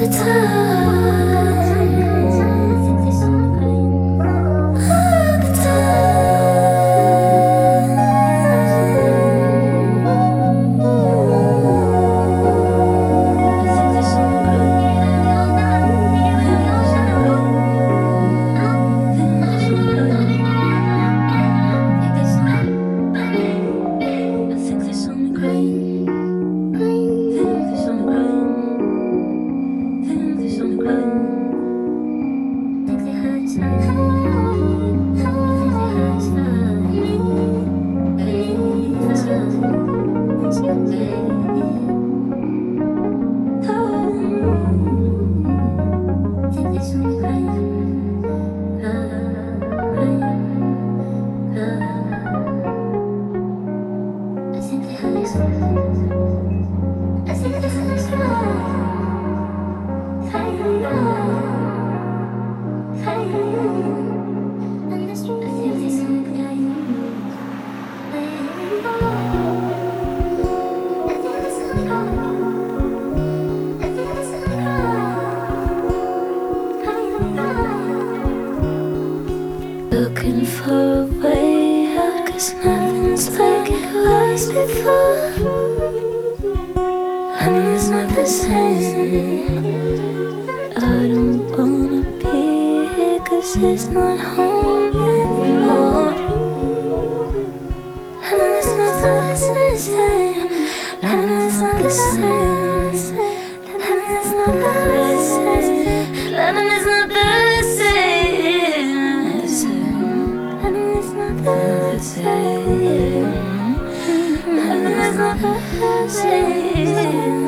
Looking for a way out, 'cause nothing's like it was before. And it's not the same. I don't wanna be here, 'cause it's not home anymore. And it's not the same. And it's not the same. And it's not the same. And it's not the same. And it's not the same.